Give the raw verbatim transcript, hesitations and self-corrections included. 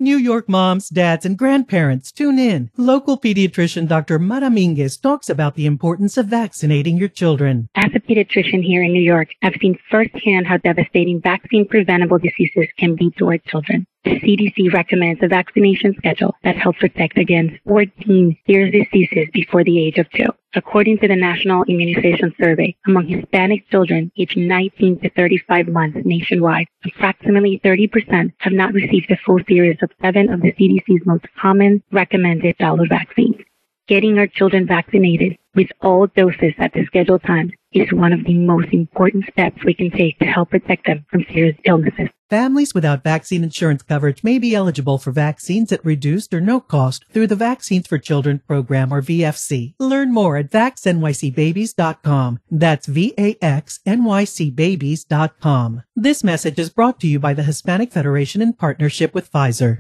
New York moms, dads, and grandparents, tune in. Local pediatrician Doctor Maraminguez talks about the importance of vaccinating your children. As a pediatrician here in New York, I've seen firsthand how devastating vaccine-preventable diseases can be to our children. The C D C recommends a vaccination schedule that helps protect against fourteen serious diseases before the age of two. According to the National Immunization Survey, among Hispanic children aged nineteen to thirty-five months nationwide, approximately thirty percent have not received the full series of seven of the C D C's most common recommended childhood vaccines. Getting our children vaccinated with all doses at the scheduled times is one of the most important steps we can take to help protect them from serious illnesses. Families without vaccine insurance coverage may be eligible for vaccines at reduced or no cost through the Vaccines for Children program, or V F C. Learn more at vax N Y C babies dot com. That's V A X N Y C babies dot com. This message is brought to you by the Hispanic Federation in partnership with Pfizer.